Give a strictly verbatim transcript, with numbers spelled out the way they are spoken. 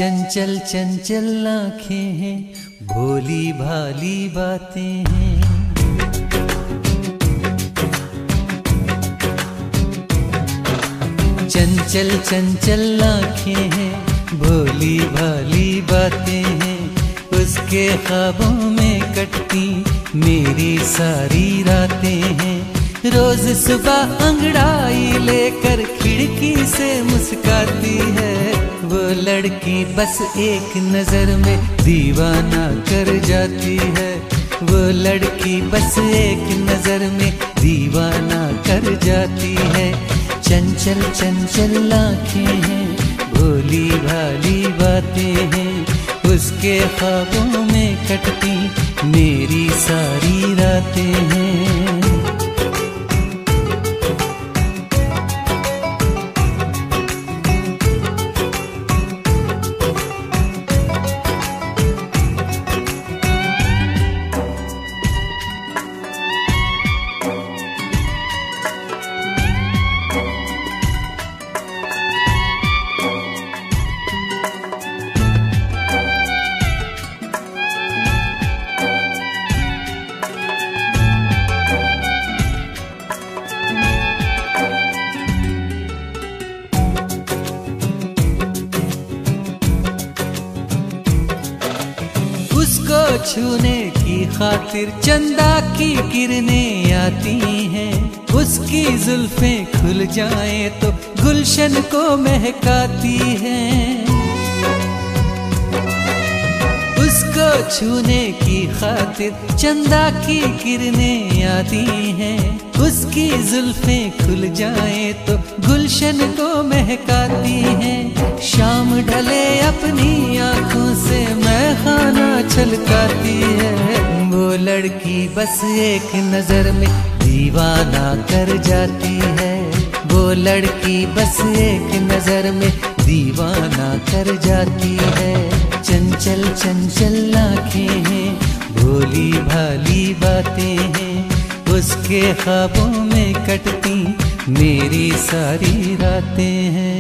चंचल चंचल आँखें हैं, भोली भाली बातें हैं। चंचल चंचल आँखें हैं, भोली भाली बातें हैं। उसके ख्वाबों में कटती मेरी सारी रातें हैं। रोज सुबह अंगड़ाई लेकर खिड़की से मुस्काती है। वो लड़की बस एक नजर में दीवाना कर जाती है। वो लड़की बस एक नजर में दीवाना कर जाती है। चंचल चंचल आँखें हैं, भोली भाली बातें हैं। उसके ख्वाबों में कटती मेरी सारी रातें हैं। उसको छूने की खातिर चंदा की किरणें आती हैं। उसकी जुल्फें खुल जाएं तो गुलशन को महकाती हैं। उसको छूने की खातिर चंदा की किरणें आती हैं। उसकी जुल्फें खुल जाएं तो गुलशन को महकाती हैं। शाम ढले अपनी आंखों से मैं खाना छलकाती है। वो लड़की बस एक नजर में दीवाना कर जाती है। वो लड़की बस एक नजर में दीवाना कर जाती है। चंचल चंचल आँखें हैं, भोली भाली बातें हैं। उसके ख्वाबों में कटती मेरी सारी रातें हैं।